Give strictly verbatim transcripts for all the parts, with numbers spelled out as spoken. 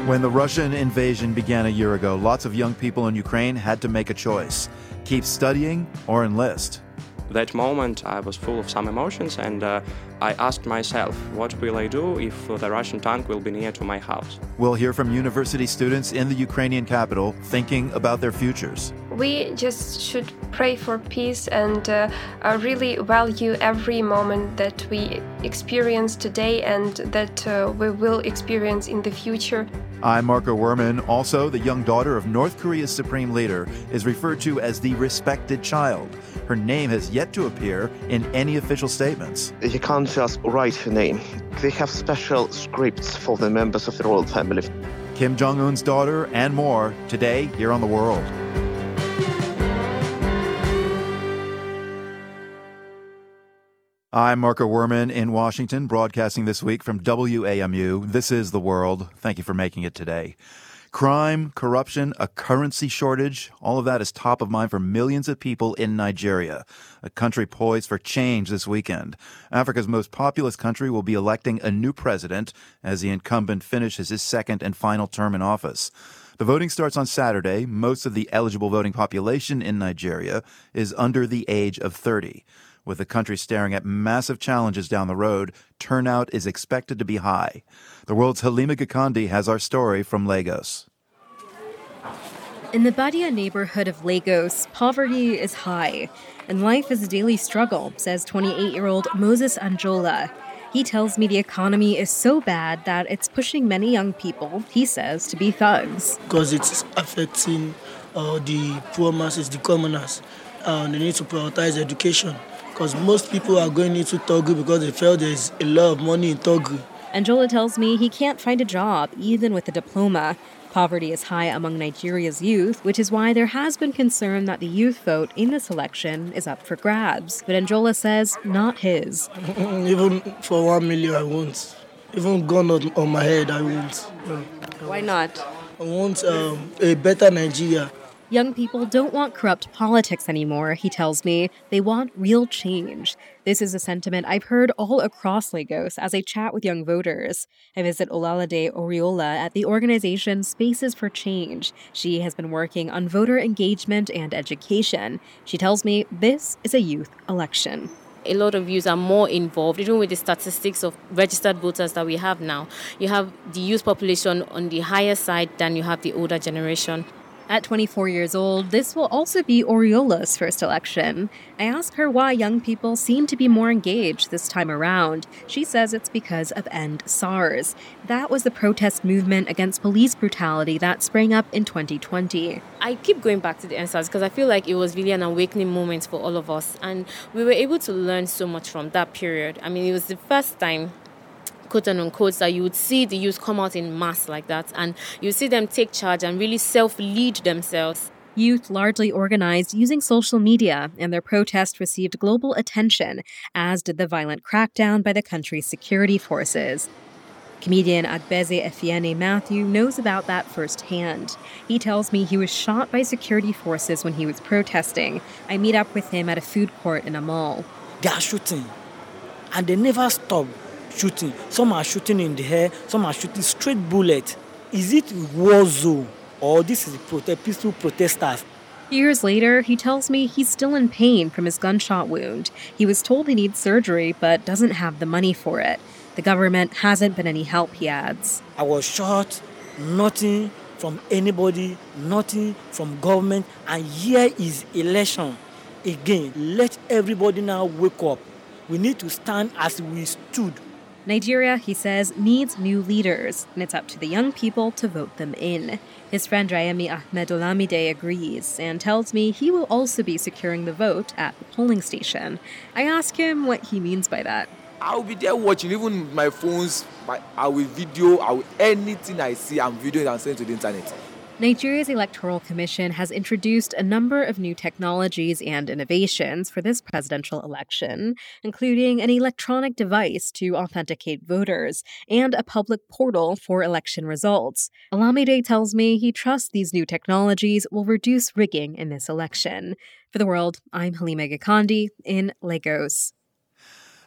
When the Russian invasion began a year ago, lots of young people in Ukraine had to make a choice: keep studying or enlist. That moment I was full of some emotions, and uh, I asked myself, what will I do if the Russian tank will be near to my house? We'll hear from university students in the Ukrainian capital thinking about their futures. We just should pray for peace and uh, uh, really value every moment that we experience today and that uh, we will experience in the future. I'm Marco Werman. Also, the young daughter of North Korea's supreme leader is referred to as the respected child. Her name has yet to appear in any official statements. You can't just write her name. They have special scripts for the members of the royal family. Kim Jong-un's daughter and more today here on The World. I'm Marco Werman in Washington, broadcasting this week from W A M U. This is The World. Thank you for making it today. Crime, corruption, a currency shortage, all of that is top of mind for millions of people in Nigeria, a country poised for change this weekend. Africa's most populous country will be electing a new president as the incumbent finishes his second and final term in office. The voting starts on Saturday. Most of the eligible voting population in Nigeria is under the age of thirty. With the country staring at massive challenges down the road, turnout is expected to be high. The World's Halima Gikandi has our story from Lagos. In the Badia neighborhood of Lagos, poverty is high, and life is a daily struggle, says twenty-eight-year-old Moses Anjola. He tells me the economy is so bad that it's pushing many young people, he says, to be thugs. Because it's affecting uh, the poor masses, the commoners. Uh, they need to prioritize education. Because most people are going into Togo because they feel there's a lot of money in Togo. Anjola tells me he can't find a job, even with a diploma. Poverty is high among Nigeria's youth, which is why there has been concern that the youth vote in this election is up for grabs. But Anjola says not his. Even for one million, I won't. Even gun on, on my head, I won't. No. Why not? I want um, a better Nigeria. Young people don't want corrupt politics anymore, he tells me. They want real change. This is a sentiment I've heard all across Lagos as I chat with young voters. I visit Olalade Oriola at the organization Spaces for Change. She has been working on voter engagement and education. She tells me this is a youth election. A lot of youth are more involved, even with the statistics of registered voters that we have now. You have the youth population on the higher side than you have the older generation. At twenty-four years old, this will also be Oriola's first election. I ask her why young people seem to be more engaged this time around. She says it's because of End SARS. That was the protest movement against police brutality that sprang up in twenty twenty. I keep going back to the End SARS because I feel like it was really an awakening moment for all of us. And we were able to learn so much from that period. I mean, it was the first time, quote and unquote, that you would see the youth come out in mass like that, and you see them take charge and really self-lead themselves. Youth largely organized using social media, and their protest received global attention, as did the violent crackdown by the country's security forces. Comedian Agbeze Efiene Matthew knows about that firsthand. He tells me he was shot by security forces when he was protesting. I meet up with him at a food court in a mall. They are shooting, and they never stop shooting. Some are shooting in the air, some are shooting straight bullets. Is it war zone or this is prote- peaceful protesters? Years later, he tells me he's still in pain from his gunshot wound. He was told he needs surgery but doesn't have the money for it. The government hasn't been any help, he adds. I was shot, nothing from anybody, nothing from government, and here is election. Again, let everybody now wake up. We need to stand as we stood. Nigeria, he says, needs new leaders, and it's up to the young people to vote them in. His friend Rayemi Ahmed Olamide agrees and tells me he will also be securing the vote at the polling station. I ask him what he means by that. I'll be there watching, even with my phones, my, I will video, I will, anything I see, I'm videoing and sending to the internet. Nigeria's Electoral Commission has introduced a number of new technologies and innovations for this presidential election, including an electronic device to authenticate voters and a public portal for election results. Olamide tells me he trusts these new technologies will reduce rigging in this election. For The World, I'm Halima Gikandi in Lagos.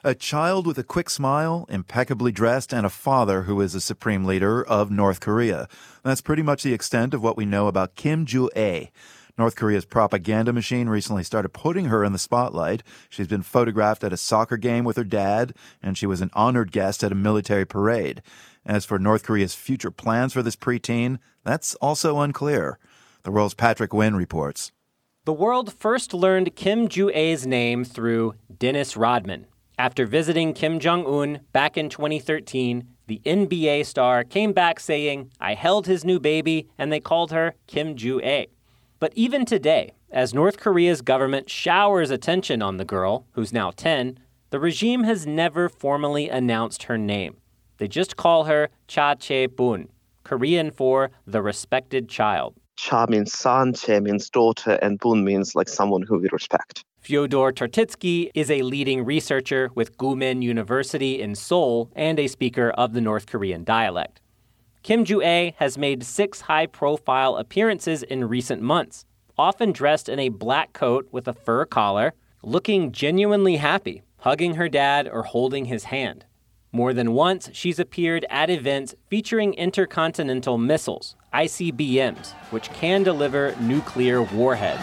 A child with a quick smile, impeccably dressed, and a father who is the supreme leader of North Korea. That's pretty much the extent of what we know about Kim Ju-ae. North Korea's propaganda machine recently started putting her in the spotlight. She's been photographed at a soccer game with her dad, and she was an honored guest at a military parade. As for North Korea's future plans for this preteen, that's also unclear. The World's Patrick Wynn reports. The world first learned Kim Ju-ae's name through Dennis Rodman. After visiting Kim Jong-un back in twenty thirteen, the N B A star came back saying, "I held his new baby," and they called her Kim Ju-ae. But even today, as North Korea's government showers attention on the girl, who's now ten, the regime has never formally announced her name. They just call her Cha Chae-bun, Korean for the respected child. Cha means son, Che means daughter, and Bun means like someone who we respect. Fyodor Tartitsky is a leading researcher with Gumin University in Seoul and a speaker of the North Korean dialect. Kim Ju-ae has made six high-profile appearances in recent months, often dressed in a black coat with a fur collar, looking genuinely happy, hugging her dad or holding his hand. More than once, she's appeared at events featuring intercontinental missiles, I C B Ms, which can deliver nuclear warheads.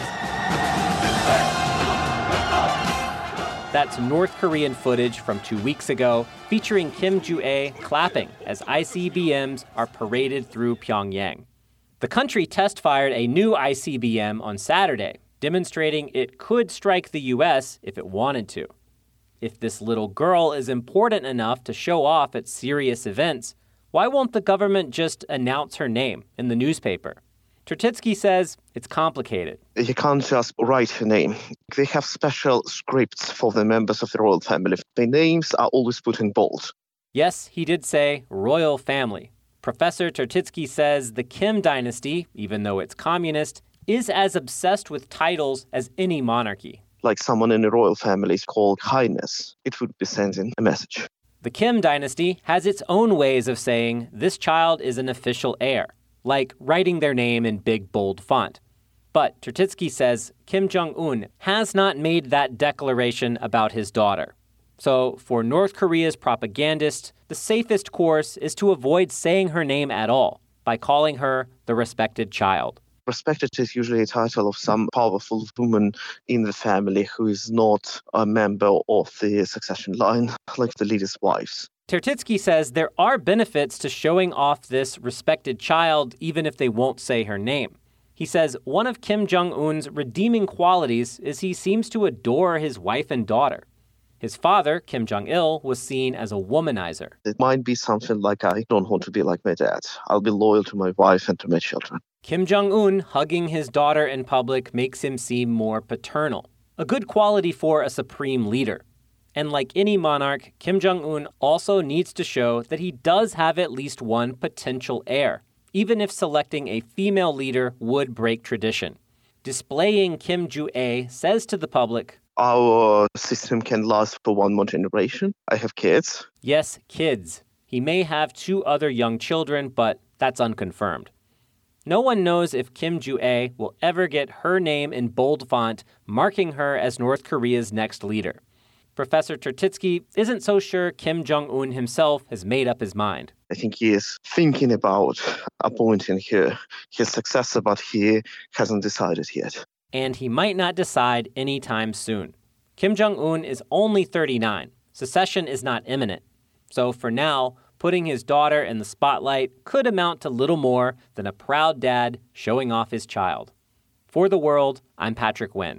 That's North Korean footage from two weeks ago, featuring Kim Ju-ae clapping as I C B Ms are paraded through Pyongyang. The country test-fired a new I C B M on Saturday, demonstrating it could strike the U S if it wanted to. If this little girl is important enough to show off at serious events, why won't the government just announce her name in the newspaper? Tartitsky says it's complicated. You can't just write her name. They have special scripts for the members of the royal family. Their names are always put in bold. Yes, he did say royal family. Professor Tartitsky says the Kim dynasty, even though it's communist, is as obsessed with titles as any monarchy. Like someone in the royal family is called Highness, it would be sending a message. The Kim dynasty has its own ways of saying this child is an official heir, like writing their name in big, bold font. But Tartitsky says Kim Jong-un has not made that declaration about his daughter. So for North Korea's propagandists, the safest course is to avoid saying her name at all by calling her the respected child. Respected is usually a title of some powerful woman in the family who is not a member of the succession line, like the leader's wives. Tartitsky says there are benefits to showing off this respected child even if they won't say her name. He says one of Kim Jong-un's redeeming qualities is he seems to adore his wife and daughter. His father, Kim Jong-il, was seen as a womanizer. It might be something like, I don't want to be like my dad. I'll be loyal to my wife and to my children. Kim Jong-un hugging his daughter in public makes him seem more paternal, a good quality for a supreme leader. And like any monarch, Kim Jong-un also needs to show that he does have at least one potential heir, even if selecting a female leader would break tradition. Displaying Kim Ju-ae says to the public, our system can last for one more generation. I have kids. Yes, kids. He may have two other young children, but that's unconfirmed. No one knows if Kim Ju-ae will ever get her name in bold font, marking her as North Korea's next leader. Professor Tartitsky isn't so sure Kim Jong-un himself has made up his mind. I think he is thinking about appointing her, his successor, but he hasn't decided yet. And he might not decide anytime soon. Kim Jong-un is only thirty-nine. Secession is not imminent. So for now, putting his daughter in the spotlight could amount to little more than a proud dad showing off his child. For The World, I'm Patrick Wynn.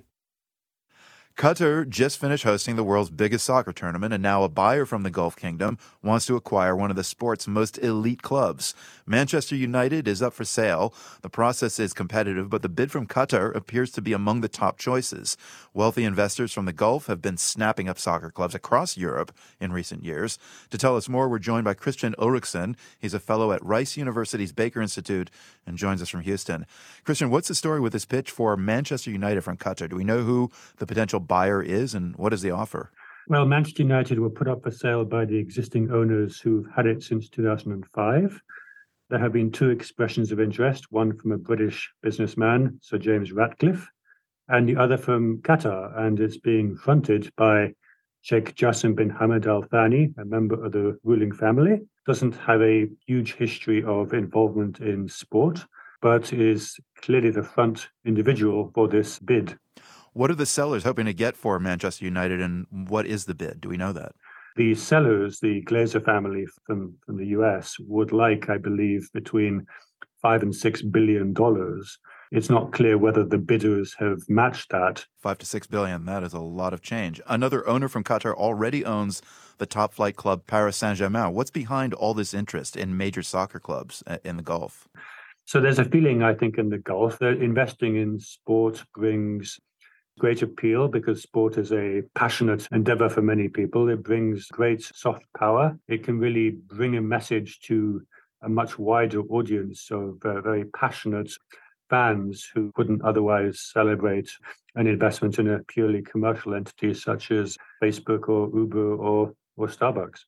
Qatar just finished hosting the world's biggest soccer tournament, and now a buyer from the Gulf Kingdom wants to acquire one of the sport's most elite clubs. Manchester United is up for sale. The process is competitive, but the bid from Qatar appears to be among the top choices. Wealthy investors from the Gulf have been snapping up soccer clubs across Europe in recent years. To tell us more, we're joined by Christian Ulrichsen. He's a fellow at Rice University's Baker Institute and joins us from Houston. Christian, what's the story with this pitch for Manchester United from Qatar? Do we know who the potential buyer is, and what is the offer? Well, Manchester United were put up for sale by the existing owners who've had it since two thousand five. There have been two expressions of interest, one from a British businessman, Sir James Ratcliffe, and the other from Qatar, and it's being fronted by Sheikh Jassim bin Hamad Al Thani, a member of the ruling family, doesn't have a huge history of involvement in sport, but is clearly the front individual for this bid. What are the sellers hoping to get for Manchester United, and what is the bid? Do we know that? The sellers, the Glazer family from, from the U S, would like, I believe, between five and six billion dollars. It's not clear whether the bidders have matched that. Five to six billion, that is a lot of change. Another owner from Qatar already owns the top flight club Paris Saint-Germain. What's behind all this interest in major soccer clubs in the Gulf? So there's a feeling, I think, in the Gulf that investing in sport brings great appeal because sport is a passionate endeavor for many people. It brings great soft power. It can really bring a message to a much wider audience of uh, very passionate fans who wouldn't otherwise celebrate an investment in a purely commercial entity such as Facebook or Uber or, or Starbucks.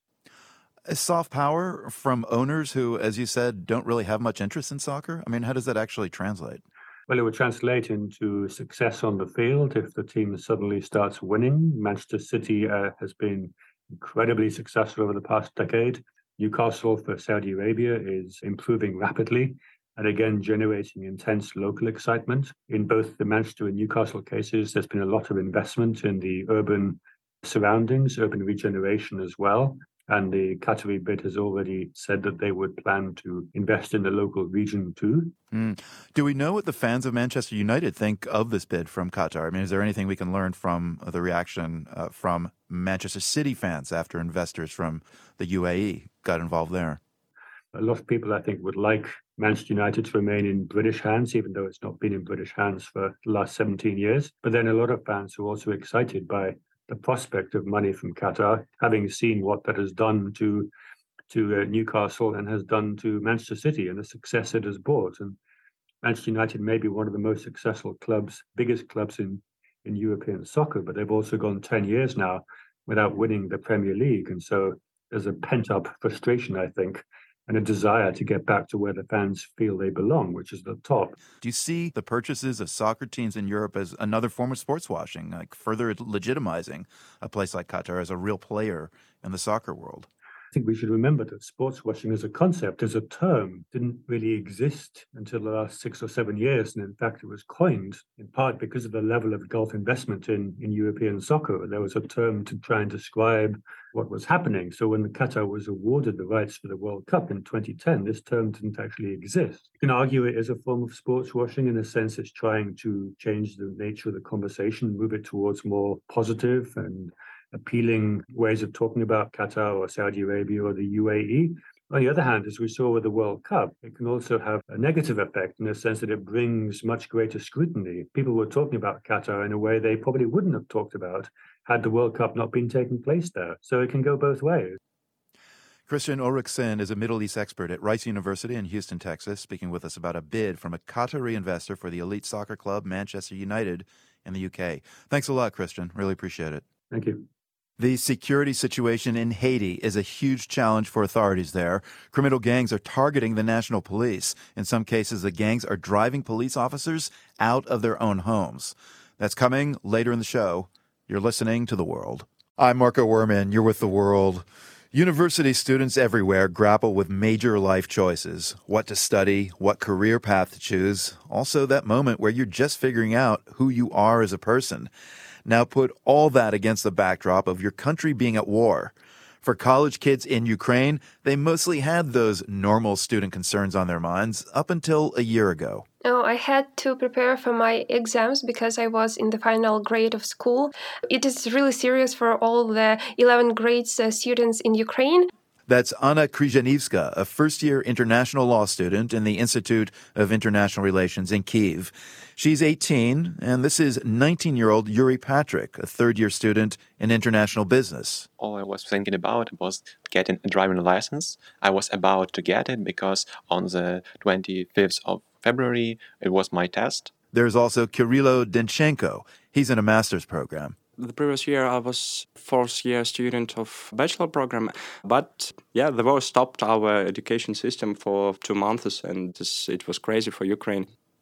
A soft power from owners who, as you said, don't really have much interest in soccer? I mean, how does that actually translate? Well, it would translate into success on the field if the team suddenly starts winning. Manchester City uh, has been incredibly successful over the past decade. Newcastle for Saudi Arabia is improving rapidly and again generating intense local excitement. In both the Manchester and Newcastle cases, there's been a lot of investment in the urban surroundings, urban regeneration as well. And the Qatari bid has already said that they would plan to invest in the local region too. Mm. Do we know what the fans of Manchester United think of this bid from Qatar? I mean, is there anything we can learn from the reaction uh, from Manchester City fans after investors from the U A E got involved there? A lot of people, I think, would like Manchester United to remain in British hands, even though it's not been in British hands for the last seventeen years. But then a lot of fans are also excited by the prospect of money from Qatar, having seen what that has done to to uh, Newcastle and has done to Manchester City and the success it has brought. And Manchester United may be one of the most successful clubs, biggest clubs in, in European soccer, but they've also gone ten years now without winning the Premier League. And so there's a pent-up frustration, I think, and a desire to get back to where the fans feel they belong, which is the top. Do you see the purchases of soccer teams in Europe as another form of sports washing, like further legitimizing a place like Qatar as a real player in the soccer world? I think we should remember that sports washing as a concept, as a term, didn't really exist until the last six or seven years. And in fact, it was coined in part because of the level of Gulf investment in, in European soccer. There was a term to try and describe what was happening. So when Qatar was awarded the rights for the World Cup in twenty ten, this term didn't actually exist. You can argue it is a form of sports washing. In a sense, it's trying to change the nature of the conversation, move it towards more positive and appealing ways of talking about Qatar or Saudi Arabia or the U A E. On the other hand, as we saw with the World Cup, it can also have a negative effect in the sense that it brings much greater scrutiny. People were talking about Qatar in a way they probably wouldn't have talked about had the World Cup not been taking place there. So it can go both ways. Christian Ulrichsen is a Middle East expert at Rice University in Houston, Texas, speaking with us about a bid from a Qatari investor for the elite soccer club Manchester United in the U K. Thanks a lot, Christian. Really appreciate it. Thank you. The security situation in Haiti is a huge challenge for authorities there. Criminal gangs are targeting the national police. In some cases, the gangs are driving police officers out of their own homes. That's coming later in the show. You're listening to The World. I'm Marco Werman. You're with The World. University students everywhere grapple with major life choices. What to study, what career path to choose. Also that moment where you're just figuring out who you are as a person. Now put all that against the backdrop of your country being at war. For college kids in Ukraine, they mostly had those normal student concerns on their minds up until a year ago. Oh, I had to prepare for my exams because I was in the final grade of school. It is really serious for all the eleventh grade uh, students in Ukraine. That's Anna Kryzhanivska, a first-year international law student in the Institute of International Relations in Kyiv. She's eighteen, and this is nineteen-year-old Yuri Patrick, a third-year student in international business. All I was thinking about was getting a driving license. I was about to get it because on the twenty-fifth of February, it was my test. There's also Kirilo Denchenko. He's in a master's program. The previous year, I was fourth year student of bachelor program, but yeah, the war stopped our education system for two months, and this, it was crazy for Ukraine.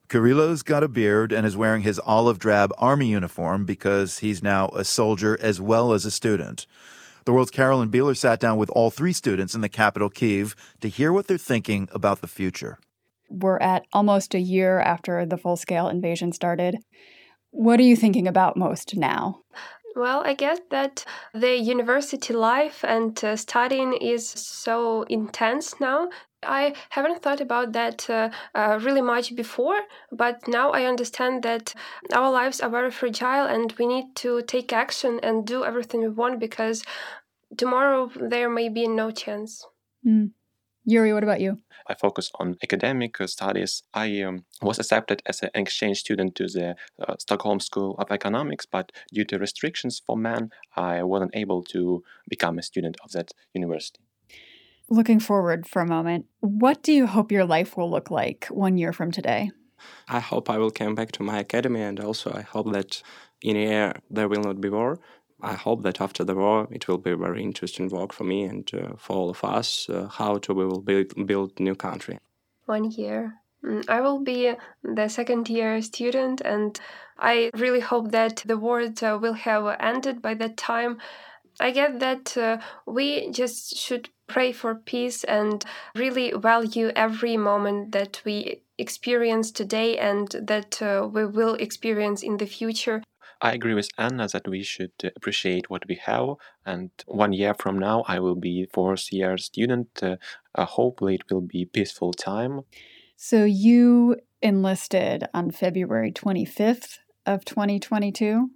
Kyrylo's got a beard and is wearing his olive drab army uniform because he's now a soldier as well as a student. The World's Carolyn Beeler sat down with all three students in the capital, Kyiv, to hear what they're thinking about the future. We're at almost a year after the full-scale invasion started. What are you thinking about most now? Well, I guess that the university life and uh, studying is so intense now. I haven't thought about that uh, uh, really much before, but now I understand that our lives are very fragile and we need to take action and do everything we want because tomorrow there may be no chance. Mm. Yuri, what about you? I focus on academic studies. I um, was accepted as an exchange student to the uh, Stockholm School of Economics, but due to restrictions for men, I wasn't able to become a student of that university. Looking forward for a moment, what do you hope your life will look like one year from today? I hope I will come back to my academy, and also I hope that in a year there will not be war. I hope that after the war it will be a very interesting work for me and uh, for all of us, uh, how to we will build, build new country. One year. I will be the second year student, and I really hope that the war uh, will have ended by that time. I get that uh, we just should pray for peace and really value every moment that we experience today and that uh, we will experience in the future. I agree with Anna that we should appreciate what we have, and one year from now I will be fourth year student. Uh, uh, hopefully it will be peaceful time. So you enlisted on February twenty-fifth of twenty twenty-two.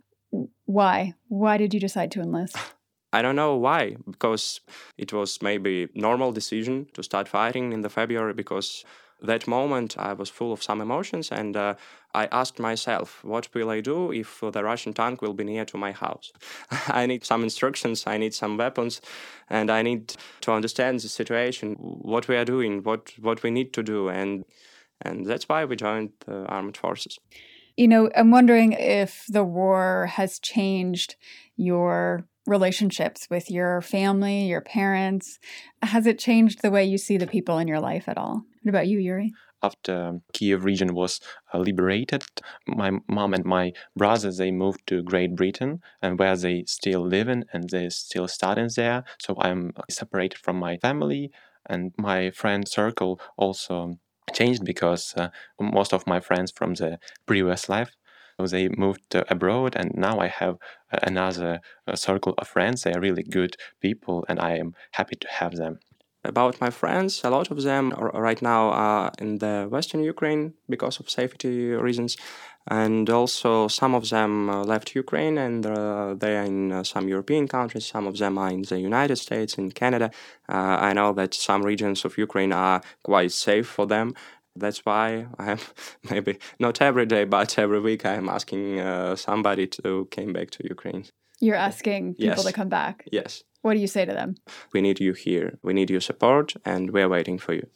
Why? Why did you decide to enlist? I don't know why, because it was maybe normal decision to start fighting in the February, because that moment I was full of some emotions, and uh, I asked myself, what will I do if the Russian tank will be near to my house? I need some instructions, I need some weapons, and I need to understand the situation, what we are doing, what, what we need to do, and and that's why we joined the armed forces. You know, I'm wondering if the war has changed your relationships with your family, your parents. Has it changed the way you see the people in your life at all? What about you, Yuri? After Kyiv region was uh, liberated, my mom and my brothers, they moved to Great Britain, and where they still live in and they still studying there. So I'm separated from my family, and my friend circle also changed because uh, most of my friends from the previous life, they moved uh, abroad, and now I have uh, another uh, circle of friends. They are really good people, and I am happy to have them. About my friends, a lot of them are right now are in the Western Ukraine because of safety reasons, and also some of them uh, left Ukraine and uh, they are in uh, some European countries. Some of them are in the United States, in Canada. Uh, I know that some regions of Ukraine are quite safe for them. That's why I'm maybe not every day, but every week I'm asking uh, somebody to come back to Ukraine. You're asking people Yes. to come back? Yes. What do you say to them? We need you here. We need your support, and we're waiting for you.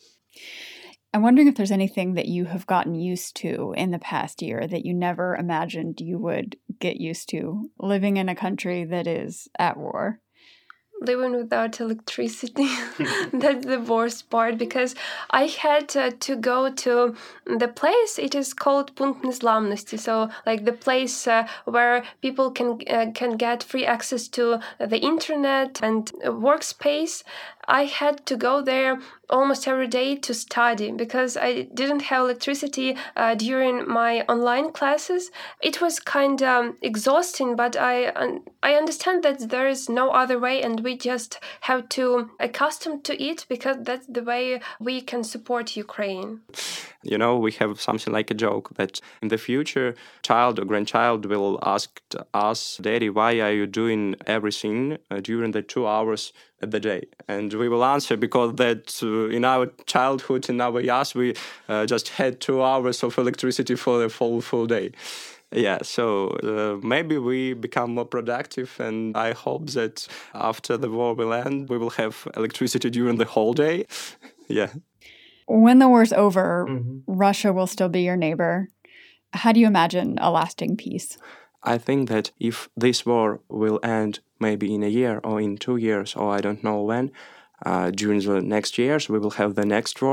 I'm wondering if there's anything that you have gotten used to in the past year that you never imagined you would get used to living in a country that is at war. Living without electricity, that's the worst part, because I had uh, to go to the place, it is called Punkt Nezlamnosti, so like the place uh, where people can uh, can get free access to the internet and uh, workspace. I had to go there almost every day to study because I didn't have electricity uh, during my online classes. It was kind of exhausting, but I un- I understand that there is no other way, and we just have to accustom to it because that's the way we can support Ukraine. You know, we have something like a joke that in the future, child or grandchild will ask us, Daddy, why are you doing everything uh, during the two hours of the day? And we will answer because that uh, in our childhood, in our years, we uh, just had two hours of electricity for the full, full day. Yeah, so uh, maybe we become more productive, and I hope that after the war will end, we will have electricity during the whole day. Yeah. When the war's over, Mhm. Russia will still be your neighbor. How do you imagine a lasting peace? I think that if this war will end maybe in a year or in two years, or I don't know when, uh, during the next years, we will have the next war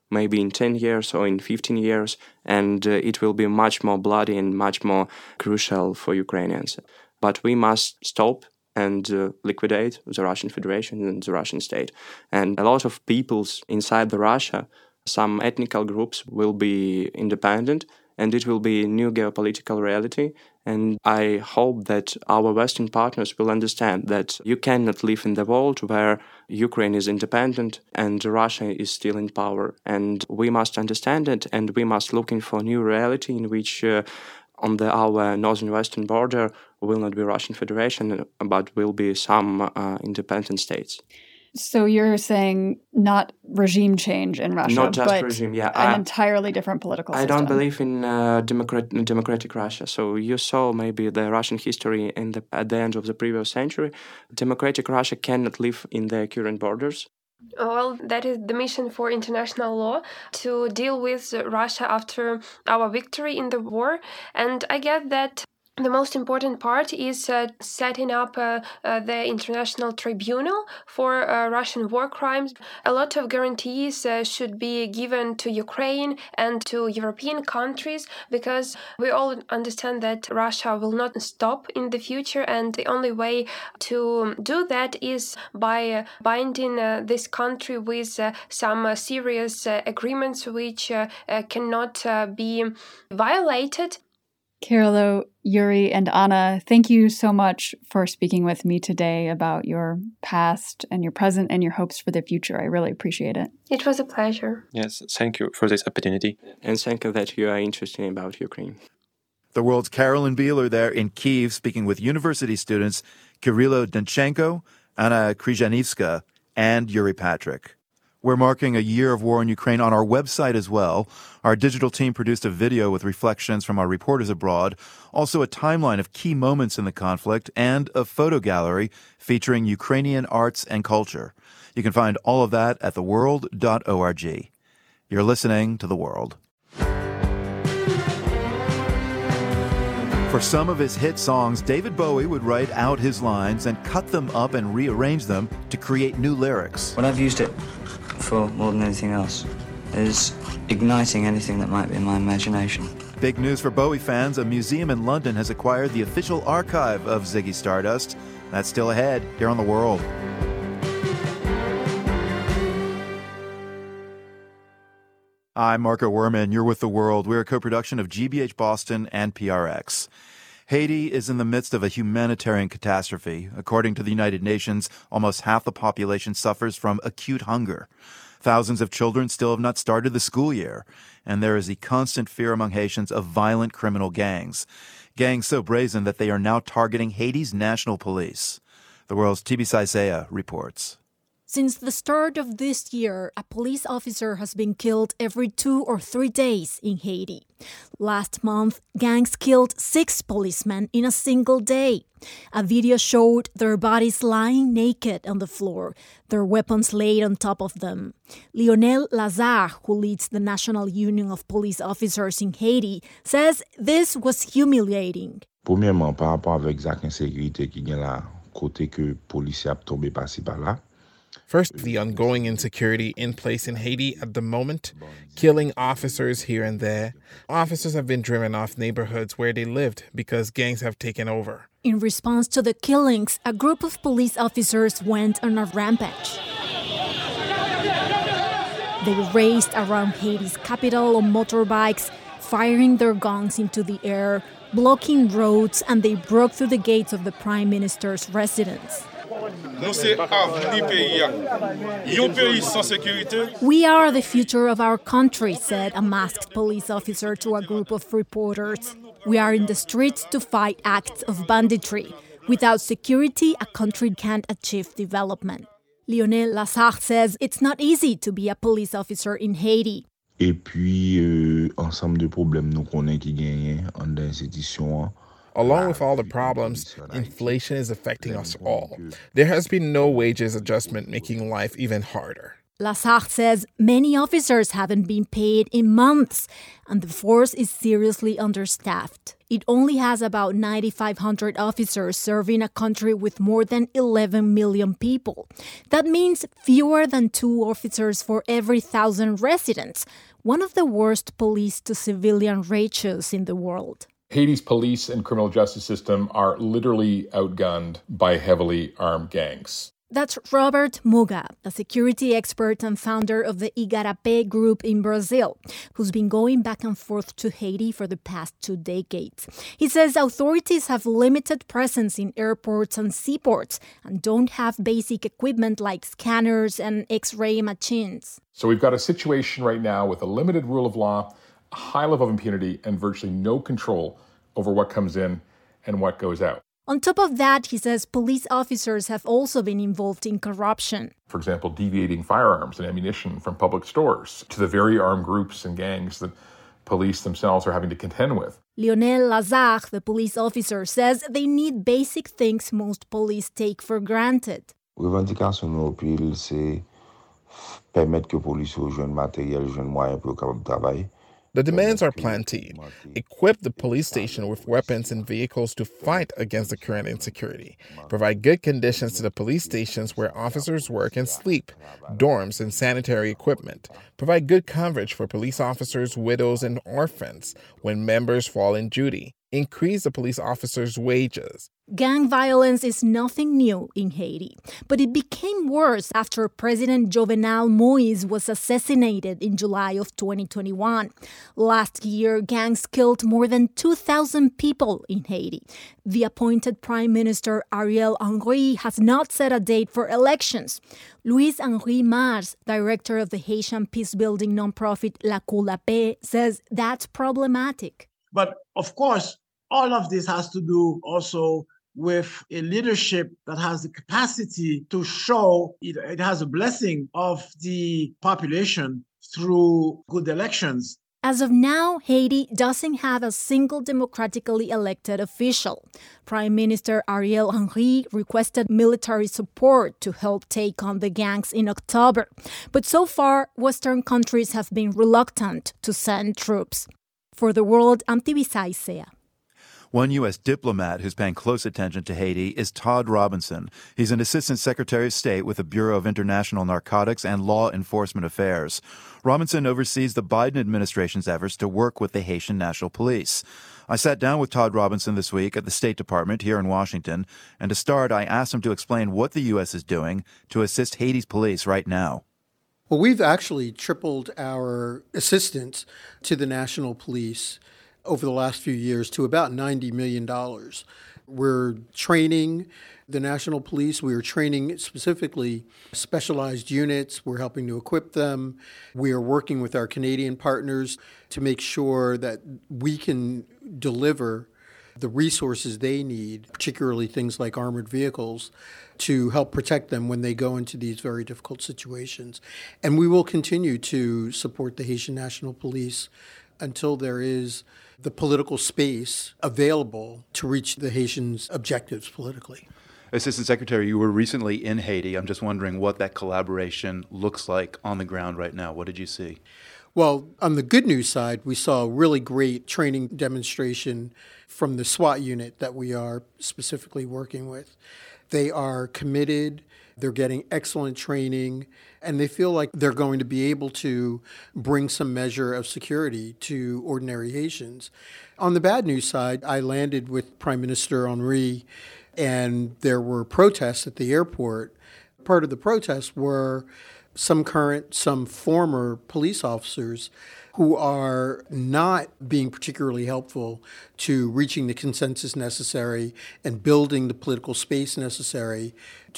maybe in ten years or in fifteen years, and uh, it will be much more bloody and much more crucial for Ukrainians. But we must stop and uh, liquidate the Russian Federation and the Russian state. And a lot of peoples inside the Russia, some ethnical groups will be independent, and it will be a new geopolitical reality. And I hope that our Western partners will understand that you cannot live in the world where Ukraine is independent and Russia is still in power. And we must understand it, and we must look in for a new reality in which uh, on the our northern western border will not be Russian Federation, but will be some uh, independent states. So you're saying not regime change in Russia, not just but regime, yeah. an I, entirely different political I system. don't believe in uh, democrat, democratic Russia. So you saw maybe the Russian history in the, at the end of the previous century. Democratic Russia cannot live in their current borders. Well, that is the mission for international law, to deal with Russia after our victory in the war. And I get that the most important part is uh, setting up uh, uh, the International Tribunal for uh, Russian war crimes. A lot of guarantees uh, should be given to Ukraine and to European countries, because we all understand that Russia will not stop in the future, and the only way to do that is by uh, binding uh, this country with uh, some uh, serious uh, agreements which uh, uh, cannot uh, be violated. Kyrylo, Yuri, and Anna, thank you so much for speaking with me today about your past and your present and your hopes for the future. I really appreciate it. It was a pleasure. Yes, thank you for this opportunity. And thank you that you are interested about Ukraine. The world's Carolyn Beeler there in Kyiv, speaking with university students Kyrylo Danchenko, Anna Kryzhanivska, and Yuri Patrick. We're marking a year of war in Ukraine on our website as well. Our digital team produced a video with reflections from our reporters abroad, also a timeline of key moments in the conflict, and a photo gallery featuring Ukrainian arts and culture. You can find all of that at the world dot org. You're listening to The World. For some of his hit songs, David Bowie would write out his lines and cut them up and rearrange them to create new lyrics. What I've used it for more than anything else is igniting anything that might be in my imagination. Big news for Bowie fans. A museum in London has acquired the official archive of Ziggy Stardust. That's still ahead here on The World. I'm Marco Werman. You're with The World. We're a co-production of G B H Boston and P R X. Haiti is in the midst of a humanitarian catastrophe. According to the United Nations, almost half the population suffers from acute hunger. Thousands of children still have not started the school year, and there is a constant fear among Haitians of violent criminal gangs. Gangs so brazen that they are now targeting Haiti's national police. The World's Tibi Saisea reports. Since the start of this year, a police officer has been killed every two or three days in Haiti. Last month, gangs killed six policemen in a single day. A video showed their bodies lying naked on the floor, their weapons laid on top of them. Lionel Lazare, who leads the National Union of Police Officers in Haiti, says this was humiliating. Premièrement, par rapport avec zak insécurité qui gen la, côté que policiers ap tombe par-ci par-là. First, the ongoing insecurity in place in Haiti at the moment, killing officers here and there. Officers have been driven off neighborhoods where they lived because gangs have taken over. In response to the killings, a group of police officers went on a rampage. They raced around Haiti's capital on motorbikes, firing their guns into the air, blocking roads, and they broke through the gates of the prime minister's residence. We are the future of our country, said a masked police officer to a group of reporters. We are in the streets to fight acts of banditry. Without security, a country can't achieve development. Lionel Lazare says it's not easy to be a police officer in Haiti. Et puis, euh, ensemble de problèmes nous connaît qui gagnent en d'institution. Along with all the problems, inflation is affecting us all. There has been no wages adjustment, making life even harder. Lazare says many officers haven't been paid in months, and the force is seriously understaffed. It only has about nine thousand five hundred officers serving a country with more than eleven million people. That means fewer than two officers for every thousand residents, one of the worst police-to-civilian ratios in the world. Haiti's police and criminal justice system are literally outgunned by heavily armed gangs. That's Robert Muga, a security expert and founder of the Igarapé group in Brazil, who's been going back and forth to Haiti for the past two decades. He says authorities have limited presence in airports and seaports and don't have basic equipment like scanners and X-ray machines. So we've got a situation right now with a limited rule of law, a high level of impunity, and virtually no control over what comes in and what goes out. On top of that, he says police officers have also been involved in corruption. For example, deviating firearms and ammunition from public stores to the very armed groups and gangs that police themselves are having to contend with. Lionel Lazare, the police officer, says they need basic things most police take for granted. Revendication nou pile c'est permettre que police yo joine matériel, joine moyen pour capable travailler. The demands are plenty. Equip the police station with weapons and vehicles to fight against the current insecurity. Provide good conditions to the police stations where officers work and sleep, dorms and sanitary equipment. Provide good coverage for police officers, widows, and orphans when members fall in duty. Increase the police officers' wages. Gang violence is nothing new in Haiti, but it became worse after President Jovenel Moïse was assassinated in July of twenty twenty-one. Last year, gangs killed more than two thousand people in Haiti. The appointed Prime Minister Ariel Henry has not set a date for elections. Louis-Henri Mars, director of the Haitian peace-building nonprofit La Cour la Paix, says that's problematic. But of course, all of this has to do also with a leadership that has the capacity to show it, it has a blessing of the population through good elections. As of now, Haiti doesn't have a single democratically elected official. Prime Minister Ariel Henry requested military support to help take on the gangs in October. But so far, Western countries have been reluctant to send troops. For The World, I'm Tibisa Isea. One U S diplomat who's paying close attention to Haiti is Todd Robinson. He's an assistant secretary of state with the Bureau of International Narcotics and Law Enforcement Affairs. Robinson oversees the Biden administration's efforts to work with the Haitian National Police. I sat down with Todd Robinson this week at the State Department here in Washington, and to start, I asked him to explain what the U S is doing to assist Haiti's police right now. Well, we've actually tripled our assistance to the National Police over the last few years to about ninety million dollars. We're training the National Police. We are training specifically specialized units. We're helping to equip them. We are working with our Canadian partners to make sure that we can deliver the resources they need, particularly things like armored vehicles, to help protect them when they go into these very difficult situations. And we will continue to support the Haitian National Police until there is the political space available to reach the Haitians' objectives politically. Assistant Secretary, you were recently in Haiti. I'm just wondering what that collaboration looks like on the ground right now. What did you see? Well, on the good news side, we saw a really great training demonstration from the SWAT unit that we are specifically working with. They are committed, they're getting excellent training, and they feel like they're going to be able to bring some measure of security to ordinary Haitians. On the bad news side, I landed with Prime Minister Henry, and there were protests at the airport. Part of the protests were some current, some former police officers who are not being particularly helpful to reaching the consensus necessary and building the political space necessary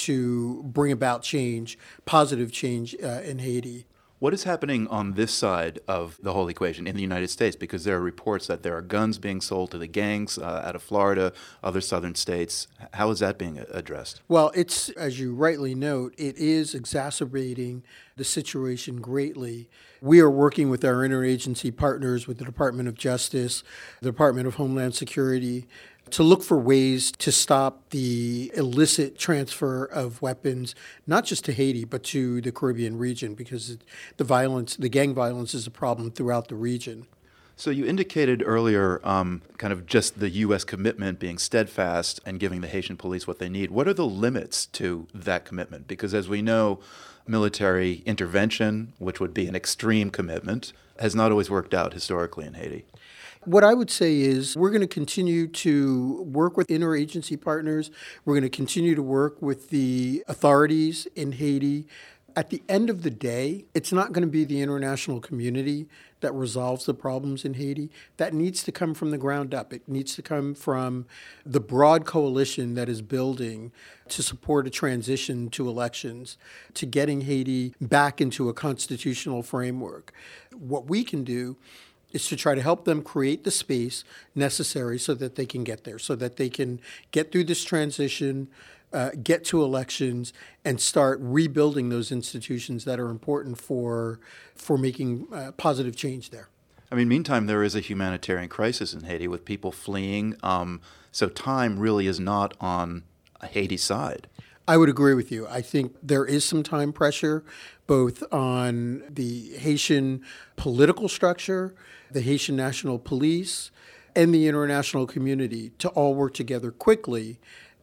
to bring about change, positive change uh, in Haiti. What is happening on this side of the whole equation in the United States? Because there are reports that there are guns being sold to the gangs uh, out of Florida, other southern states. How is that being addressed? Well, it's, as you rightly note, it is exacerbating the situation greatly. We are working with our interagency partners, with the Department of Justice, the Department of Homeland Security, to look for ways to stop the illicit transfer of weapons, not just to Haiti, but to the Caribbean region, because the violence, the gang violence is a problem throughout the region. So you indicated earlier um, kind of just the U S commitment being steadfast and giving the Haitian police what they need. What are the limits to that commitment? Because as we know, military intervention, which would be an extreme commitment, has not always worked out historically in Haiti. What I would say is we're going to continue to work with interagency partners. We're going to continue to work with the authorities in Haiti. At the end of the day, it's not going to be the international community that resolves the problems in Haiti. That needs to come from the ground up. It needs to come from the broad coalition that is building to support a transition to elections, to getting Haiti back into a constitutional framework. What we can do is to try to help them create the space necessary so that they can get there, so that they can get through this transition, uh, get to elections, and start rebuilding those institutions that are important for for making uh, positive change there. I mean, meantime, there is a humanitarian crisis in Haiti with people fleeing, um, so time really is not on Haiti's side. I would agree with you. I think there is some time pressure, both on the Haitian political structure, the Haitian National Police, and the international community to all work together quickly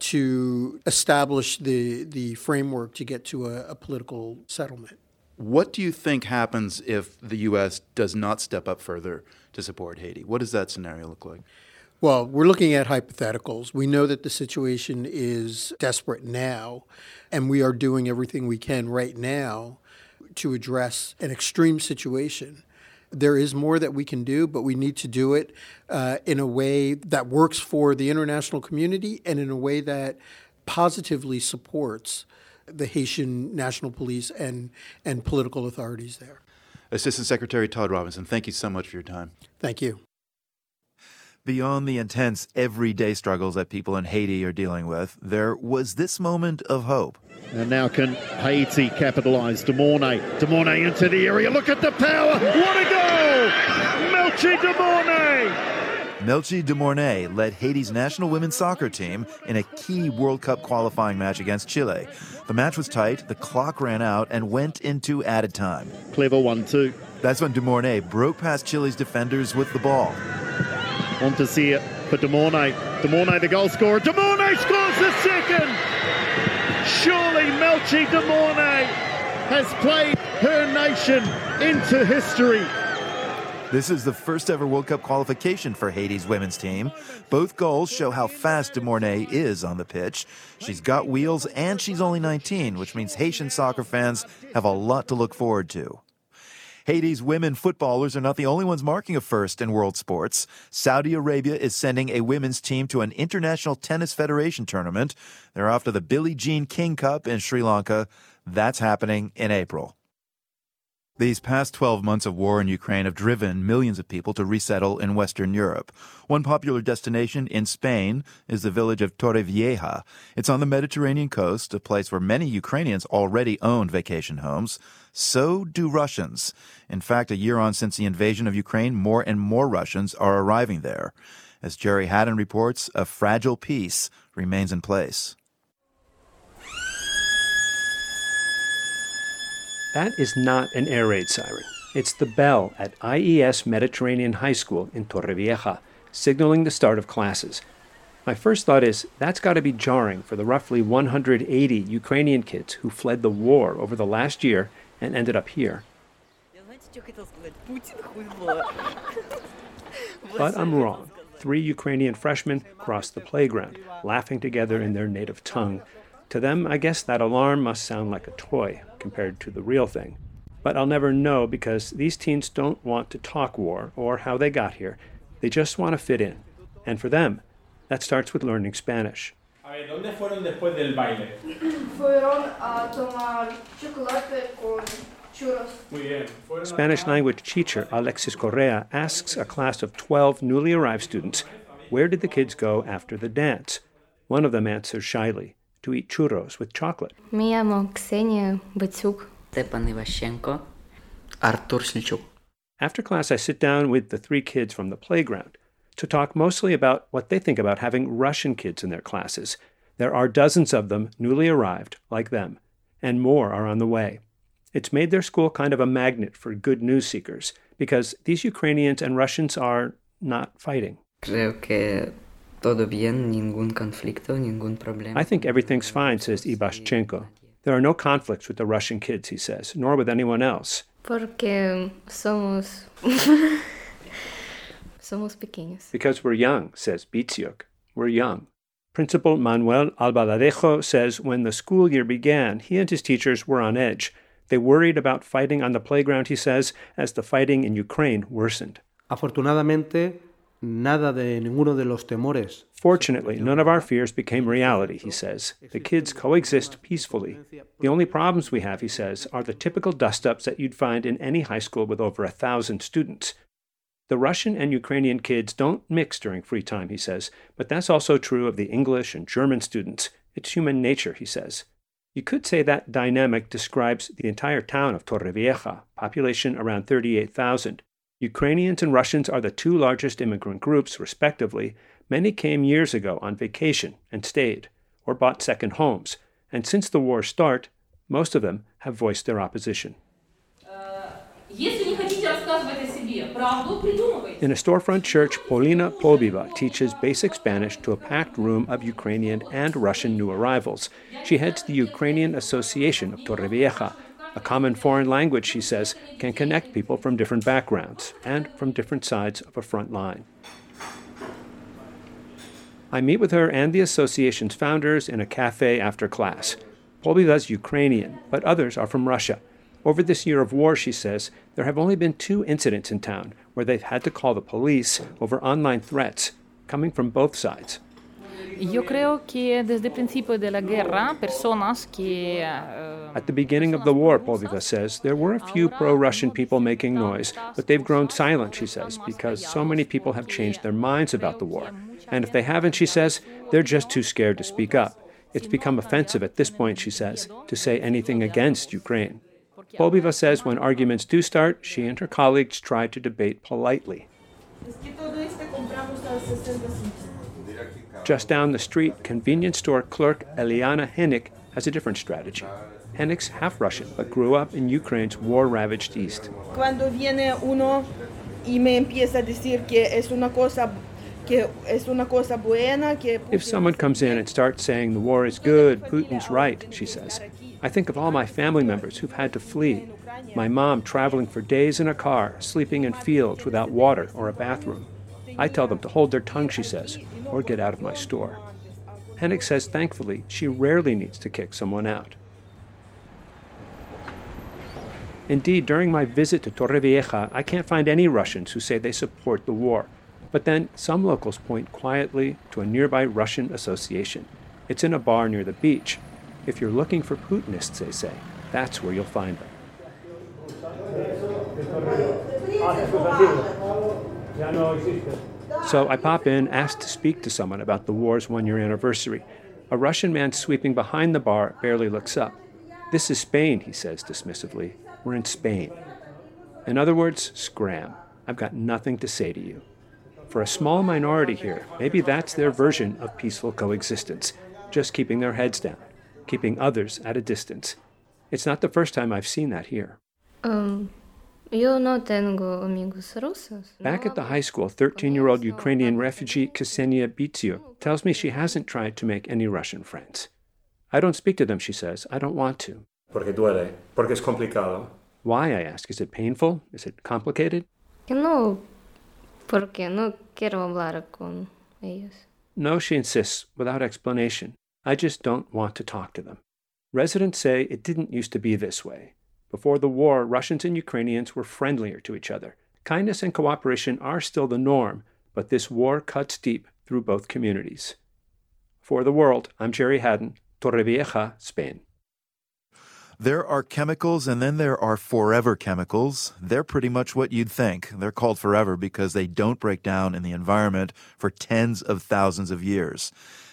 to establish the, the framework to get to a, a political settlement. What do you think happens if the U S does not step up further to support Haiti? What does that scenario look like? Well, we're looking at hypotheticals. We know that the situation is desperate now, and we are doing everything we can right now to address an extreme situation. There is more that we can do, but we need to do it uh, in a way that works for the international community and in a way that positively supports the Haitian National Police and, and political authorities there. Assistant Secretary Todd Robinson, thank you so much for your time. Thank you. Beyond the intense everyday struggles that people in Haiti are dealing with, there was this moment of hope. And now can Haiti capitalize? De Mornay. De Mornay into the area. Look at the power. What a goal! Melchi De Mornay. Melchi De Mornay led Haiti's national women's soccer team in a key World Cup qualifying match against Chile. The match was tight, the clock ran out, and went into added time. Clever one, two. That's when De Mornay broke past Chile's defenders with the ball. Want to see it for De Mornay. De Mornay, the goal scorer. De Mornay scores the second! Surely Melchi De Mornay has played her nation into history. This is the first ever World Cup qualification for Haiti's women's team. Both goals show how fast De Mornay is on the pitch. She's got wheels and she's only nineteen, which means Haitian soccer fans have a lot to look forward to. Haiti's women footballers are not the only ones marking a first in world sports. Saudi Arabia is sending a women's team to an International Tennis Federation tournament. They're off to the Billie Jean King Cup in Sri Lanka. That's happening in April. These past twelve months of war in Ukraine have driven millions of people to resettle in Western Europe. One popular destination in Spain is the village of Torrevieja. It's on the Mediterranean coast, a place where many Ukrainians already own vacation homes. So do Russians. In fact, a year on since the invasion of Ukraine, more and more Russians are arriving there. As Jerry Haddon reports, a fragile peace remains in place. That is not an air raid siren. It's the bell at I E S Mediterranean High School in Torrevieja, signaling the start of classes. My first thought is that's got to be jarring for the roughly one hundred eighty Ukrainian kids who fled the war over the last year and ended up here. But I'm wrong. Three Ukrainian freshmen crossed the playground, laughing together in their native tongue. To them, I guess that alarm must sound like a toy compared to the real thing. But I'll never know because these teens don't want to talk war or how they got here. They just want to fit in. And for them, that starts with learning Spanish. ¿Dónde fueron después del baile? Fueron a tomar chocolate con churros. Spanish language teacher Alexis Correa asks a class of twelve newly arrived students, where did the kids go after the dance? One of them answers shyly, to eat churros with chocolate. Me llamo Ksenia Batsuk. Stepan Ivashenko. Artur Slichuk. After class, I sit down with the three kids from the playground. to talk mostly about what they think about having Russian kids in their classes. There are dozens of them newly arrived, like them, and more are on the way. It's made their school kind of a magnet for good news seekers, because these Ukrainians and Russians are not fighting. Creo que todo bien, ningún conflicto, ningún problema. I think everything's fine, says Ivashchenko. There are no conflicts with the Russian kids, he says, nor with anyone else. Porque somos... somos pequeños. Because we're young, says Bitsiuk. We're young. Principal Manuel Albaladejo says when the school year began, he and his teachers were on edge. They worried about fighting on the playground, he says, as the fighting in Ukraine worsened. Afortunadamente, nada de ninguno de los temores. Fortunately, none of our fears became reality, he says. The kids coexist peacefully. The only problems we have, he says, are the typical dust-ups that you'd find in any high school with over a thousand students. The Russian and Ukrainian kids don't mix during free time, he says, but that's also true of the English and German students. It's human nature, he says. You could say that dynamic describes the entire town of Torrevieja, population around thirty-eight thousand. Ukrainians and Russians are the two largest immigrant groups, respectively. Many came years ago on vacation and stayed, or bought second homes, and since the war's start, most of them have voiced their opposition. In a storefront church, Polina Polbiva teaches basic Spanish to a packed room of Ukrainian and Russian new arrivals. She heads the Ukrainian Association of Torrevieja. A common foreign language, she says, can connect people from different backgrounds and from different sides of a front line. I meet with her and the association's founders in a cafe after class. Polbiva's Ukrainian, but others are from Russia. Over this year of war, she says, there have only been two incidents in town where they've had to call the police over online threats coming from both sides. Yo creo que desde el principio de la guerra, personas que... At the beginning of the war, Polbiva says, there were a few pro-Russian people making noise, but they've grown silent, she says, because so many people have changed their minds about the war. And if they haven't, she says, they're just too scared to speak up. It's become offensive at this point, she says, to say anything against Ukraine. Polbiva says when arguments do start, she and her colleagues try to debate politely. Just down the street, convenience store clerk Eliana Hennick has a different strategy. Hennick's half Russian, but grew up in Ukraine's war-ravaged east. Cuando viene uno y me empieza a decir que es una cosa que es una cosa buena que If someone comes in and starts saying the war is good, Putin's right, she says, I think of all my family members who've had to flee. My mom traveling for days in a car, sleeping in fields without water or a bathroom. I tell them to hold their tongue, she says, or get out of my store. Hennick says thankfully she rarely needs to kick someone out. Indeed, during my visit to Torrevieja, I can't find any Russians who say they support the war. But then some locals point quietly to a nearby Russian association. It's in a bar near the beach. If you're looking for Putinists, they say, that's where you'll find them. So I pop in, asked to speak to someone about the war's one-year anniversary. A Russian man sweeping behind the bar barely looks up. This is Spain, he says dismissively. We're in Spain. In other words, scram. I've got nothing to say to you. For a small minority here, maybe that's their version of peaceful coexistence, just keeping their heads down, keeping others at a distance. It's not the first time I've seen that here. Um, yo no tengo amigos rusos. Back at the high school, thirteen-year-old Ukrainian refugee Ksenia Bitsiuk tells me she hasn't tried to make any Russian friends. I don't speak to them, she says. I don't want to. Porque duele, porque es complicado. Why, I ask. Is it painful? Is it complicated? Que no, porque no quiero hablar con ellos. No, she insists, without explanation. I just don't want to talk to them. Residents say it didn't used to be this way. Before the war, Russians and Ukrainians were friendlier to each other. Kindness and cooperation are still the norm, but this war cuts deep through both communities. For The World, I'm Jerry Haddon, Torrevieja, Spain. There are chemicals and then there are forever chemicals. They're pretty much what you'd think. They're called forever because they don't break down in the environment for tens of thousands of years.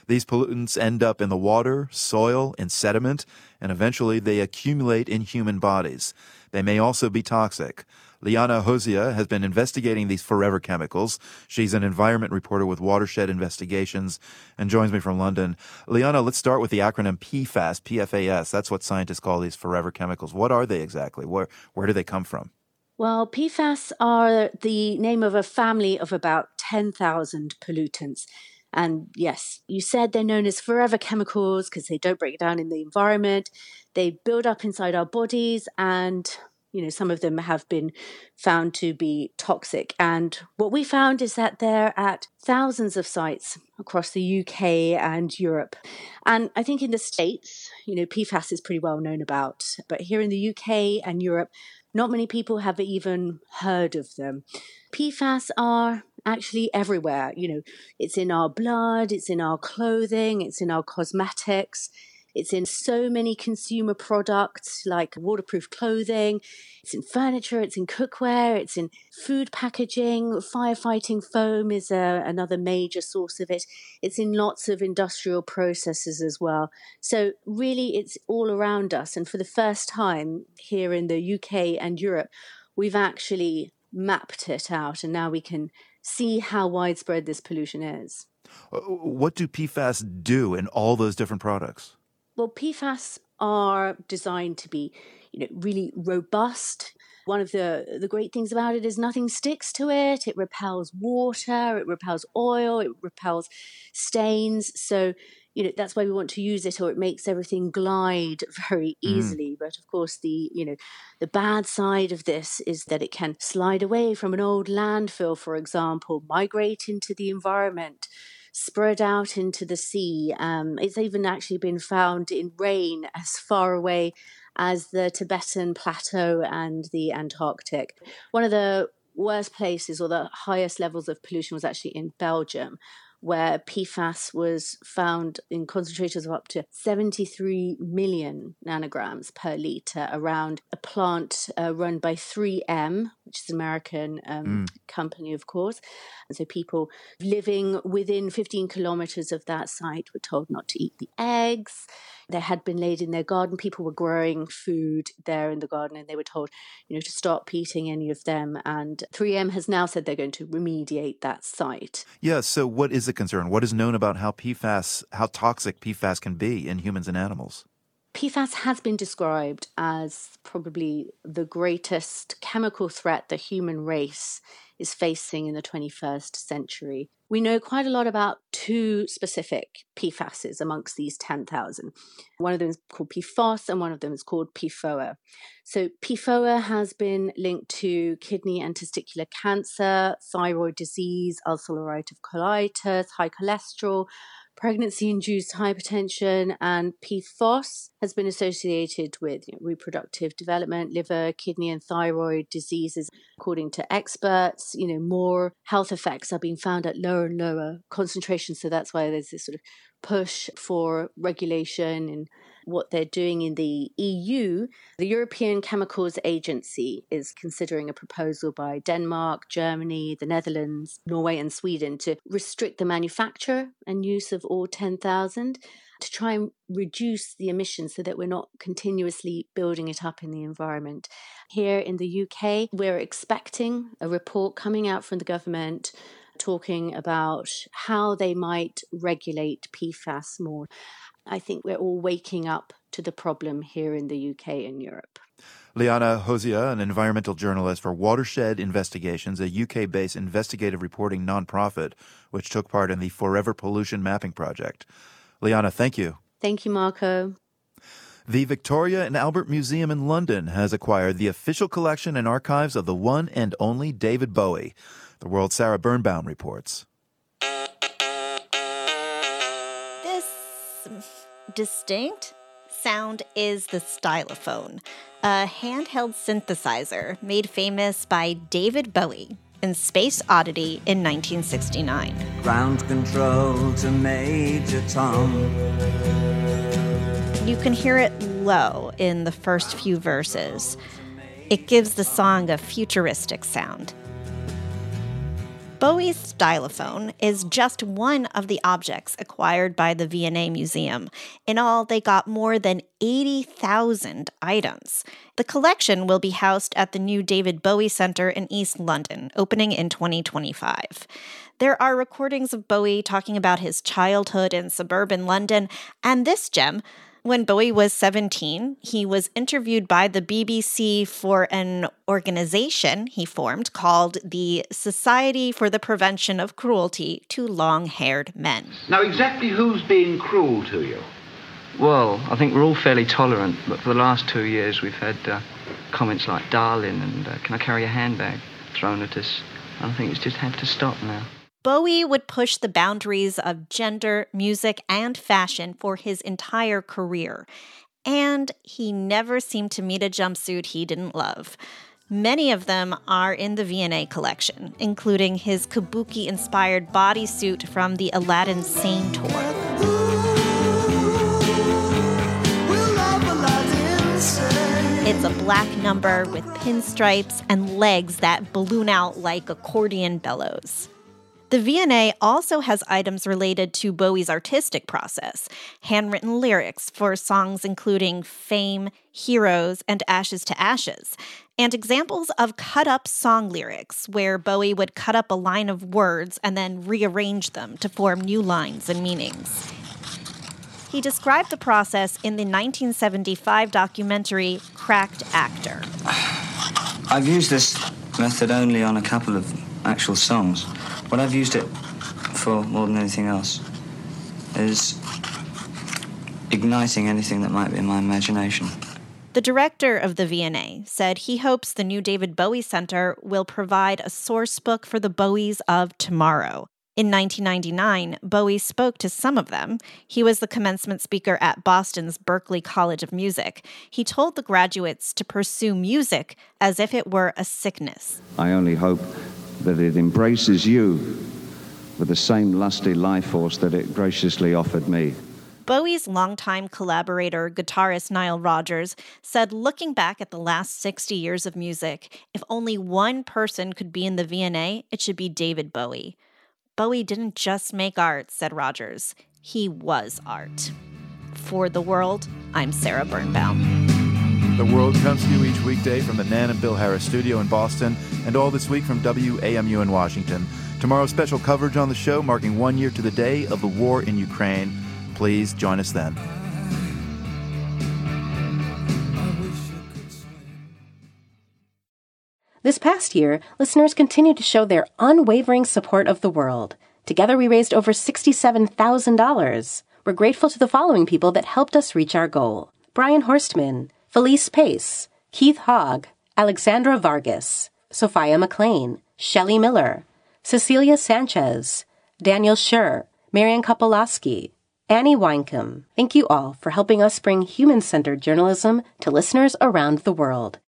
These pollutants end up in the water, soil, and sediment, and eventually they accumulate in human bodies. They may also be toxic. Liana Hosea has been investigating these forever chemicals. She's an environment reporter with Watershed Investigations and joins me from London. Liana, let's start with the acronym P FAS, P F A S. That's what scientists call these forever chemicals. What are they exactly? Where, where do they come from? Well, P FAS are the name of a family of about ten thousand pollutants. And yes, you said they're known as forever chemicals because they don't break down in the environment. They build up inside our bodies, and you know, some of them have been found to be toxic. And what we found is that they're at thousands of sites across the U K and Europe. And I think in the States, you know, P FAS is pretty well known about. But here in the U K and Europe, not many people have even heard of them. P FAS are actually everywhere. You know, it's in our blood, it's in our clothing, it's in our cosmetics. It's in so many consumer products like waterproof clothing. It's in furniture, it's in cookware, it's in food packaging. Firefighting foam is a, another major source of it. It's in lots of industrial processes as well. So really, it's all around us. And for the first time here in the U K and Europe, we've actually mapped it out. And now we can see how widespread this pollution is. What do P FAS do in all those different products? Well, P FAS are designed to be, you know, really robust. One of the, the great things about it is nothing sticks to it. It repels water, it repels oil, it repels stains. So, you know, that's why we want to use it, or it makes everything glide very easily. Mm. But of course, the, you know, the bad side of this is that it can slide away from an old landfill, for example, migrate into the environment, spread out into the sea. Um, it's even actually been found in rain as far away as the Tibetan Plateau and the Antarctic. One of the worst places or the highest levels of pollution was actually in Belgium, where P FAS was found in concentrations of up to seventy-three million nanograms per litre around a plant uh, run by three M, which is an American um, mm. company, of course. And so people living within fifteen kilometres of that site were told not to eat the eggs. They had been laid in their garden. People were growing food there in the garden, and they were told, you know, to stop eating any of them. And three M has now said they're going to remediate that site. Yeah, so what is the concern? What is known about how P FAS, how toxic P FAS can be in humans and animals? P FAS has been described as probably the greatest chemical threat the human race is facing in the twenty-first century. We know quite a lot about two specific P FASs amongst these ten thousand. One of them is called P FOS and one of them is called P FOA. So P FOA has been linked to kidney and testicular cancer, thyroid disease, ulcerative colitis, high cholesterol, pregnancy-induced hypertension, and P FOS has been associated with you know, reproductive development, liver, kidney, and thyroid diseases. According to experts, you know, more health effects are being found at lower and lower concentrations. So that's why there's this sort of push for regulation and what they're doing in the E U. The European Chemicals Agency is considering a proposal by Denmark, Germany, the Netherlands, Norway, and Sweden to restrict the manufacture and use of all ten thousand to try and reduce the emissions so that we're not continuously building it up in the environment. Here in the U K, we're expecting a report coming out from the government talking about how they might regulate P FAS more. I think we're all waking up to the problem here in the U K and Europe. Liana Hosea, an environmental journalist for Watershed Investigations, a U K-based investigative reporting nonprofit, which took part in the Forever Pollution Mapping Project. Liana, thank you. Thank you, Marco. The Victoria and Albert Museum in London has acquired the official collection and archives of the one and only David Bowie. The World's Sarah Birnbaum reports. This distinct sound is the stylophone, a handheld synthesizer made famous by David Bowie in Space Oddity in nineteen sixty-nine. Ground control to Major Tom. You can hear it low in the first few verses. It gives the song a futuristic sound. Bowie's stylophone is just one of the objects acquired by the V and A Museum. In all, they got more than eighty thousand items. The collection will be housed at the new David Bowie Centre in East London, opening in twenty twenty-five. There are recordings of Bowie talking about his childhood in suburban London, and this gem, when Bowie was seventeen, he was interviewed by the B B C for an organization he formed called the Society for the Prevention of Cruelty to Long-Haired Men. Now, exactly who's being cruel to you? Well, I think we're all fairly tolerant, but for the last two years we've had uh, comments like darling and uh, can I carry a handbag thrown at us. And I think it's just had to stop now. Bowie would push the boundaries of gender, music, and fashion for his entire career. And he never seemed to meet a jumpsuit he didn't love. Many of them are in the V and A collection, including his kabuki-inspired bodysuit from the Aladdin Sane tour. It's a black number with pinstripes and legs that balloon out like accordion bellows. The V and A also has items related to Bowie's artistic process, handwritten lyrics for songs including Fame, Heroes, and Ashes to Ashes, and examples of cut-up song lyrics where Bowie would cut up a line of words and then rearrange them to form new lines and meanings. He described the process in the nineteen seventy-five documentary Cracked Actor. I've used this method only on a couple of actual songs. What I've used it for more than anything else is igniting anything that might be in my imagination. The director of the V and A said he hopes the new David Bowie Center will provide a source book for the Bowies of tomorrow. In nineteen ninety-nine, Bowie spoke to some of them. He was the commencement speaker at Boston's Berklee College of Music. He told the graduates to pursue music as if it were a sickness. I only hope that it embraces you with the same lusty life force that it graciously offered me. Bowie's longtime collaborator, guitarist Nile Rodgers, said looking back at the last sixty years of music, if only one person could be in the V and A, it should be David Bowie. Bowie didn't just make art, said Rodgers. He was art. For The World, I'm Sarah Birnbaum. The World comes to you each weekday from the Nan and Bill Harris studio in Boston, and all this week from W A M U in Washington. Tomorrow, special coverage on the show marking one year to the day of the war in Ukraine. Please join us then. This past year, listeners continued to show their unwavering support of The World. Together, we raised over sixty-seven thousand dollars. We're grateful to the following people that helped us reach our goal: Brian Horstman, Felice Pace, Keith Hogg, Alexandra Vargas, Sophia McLean, Shelley Miller, Cecilia Sanchez, Daniel Schur, Marian Kopolowski, Annie Weinkum. Thank you all for helping us bring human-centered journalism to listeners around the world.